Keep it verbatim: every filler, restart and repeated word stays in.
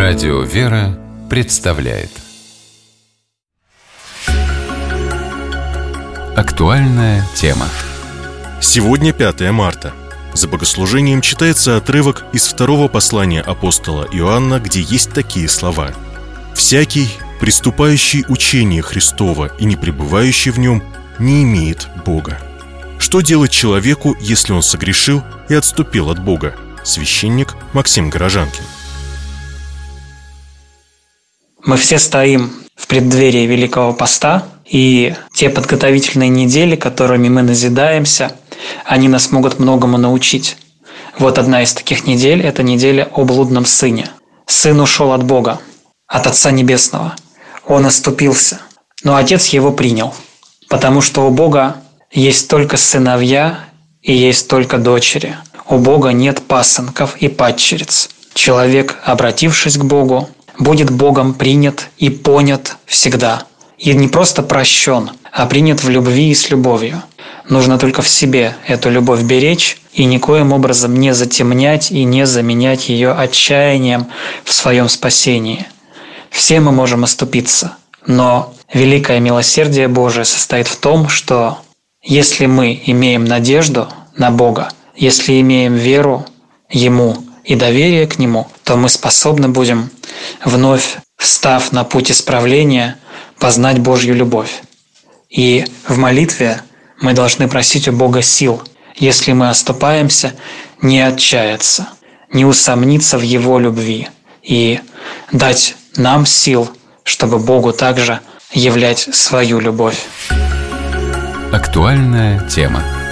Радио «Вера» представляет актуальная тема. Сегодня пятое марта. За богослужением читается отрывок из второго послания апостола Иоанна, где есть такие слова: «Всякий, приступающий учение Христово и не пребывающий в нем, не имеет Бога». Что делать человеку, если он согрешил и отступил от Бога? Священник Максим Горожанкин. Мы все стоим в преддверии Великого Поста, и те подготовительные недели, которыми мы назидаемся, они нас могут многому научить. Вот одна из таких недель – это неделя о блудном сыне. Сын ушел от Бога, от Отца Небесного. Он оступился, но Отец его принял, потому что у Бога есть только сыновья и есть только дочери. У Бога нет пасынков и падчериц. Человек, обратившись к Богу, будет Богом принят и понят всегда. И не просто прощен, а принят в любви и с любовью. Нужно только в себе эту любовь беречь и никоим образом не затемнять и не заменять ее отчаянием в своем спасении. Все мы можем оступиться, но великое милосердие Божие состоит в том, что если мы имеем надежду на Бога, если имеем веру Ему и доверие к Нему, то мы способны будем, вновь встав на путь исправления, познать Божью любовь. И в молитве мы должны просить у Бога сил, если мы оступаемся, не отчаяться, не усомниться в Его любви и дать нам сил, чтобы Богу также являть свою любовь. Актуальная тема.